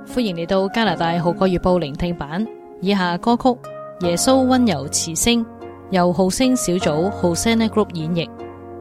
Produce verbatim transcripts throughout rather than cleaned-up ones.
歡迎嚟到加拿大號角月報聆聽版。以下歌曲《耶穌溫柔慈聲》由號聲小組 Hosanna Group 演繹。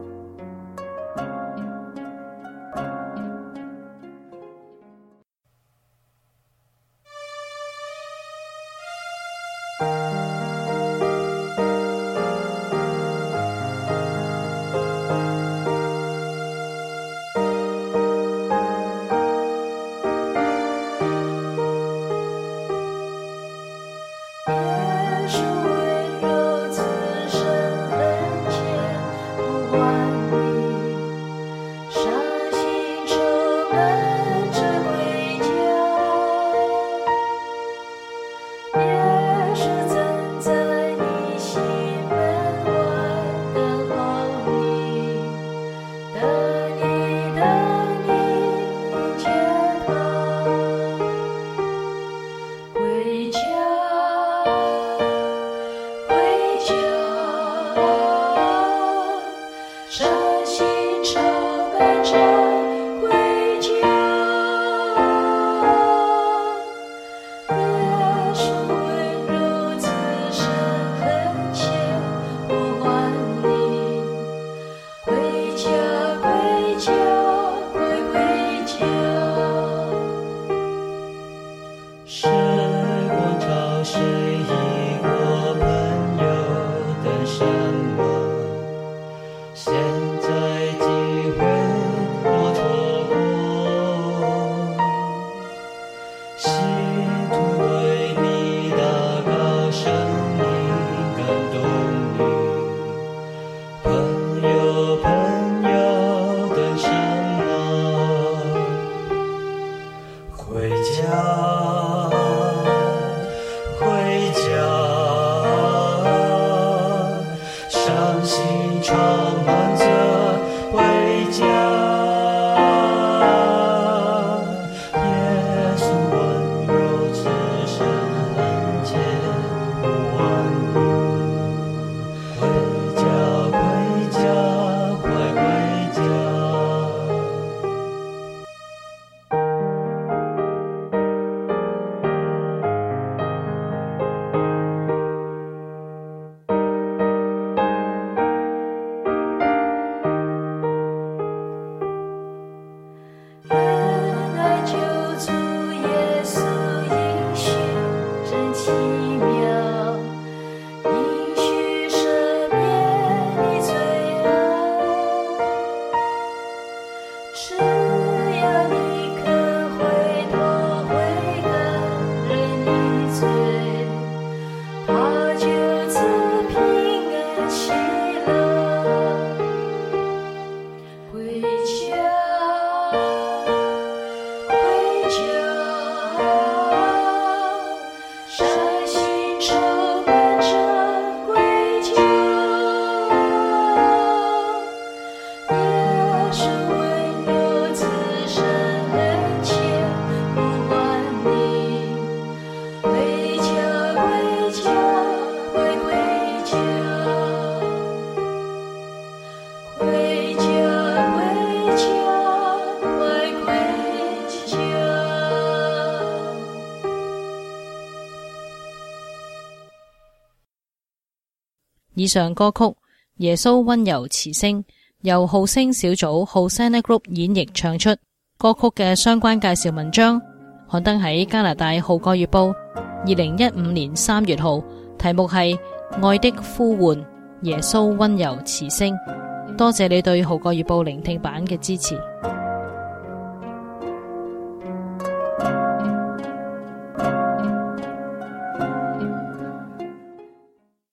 以上歌曲《耶穌溫柔慈聲》由號聲小組 Hosanna Group 演繹唱出。歌曲嘅相關介紹文章刊登喺加拿大號角月報二零一五年三月號，題目係《愛的呼喚》，耶穌溫柔慈聲。多謝你對號角月報聆聽版嘅支持。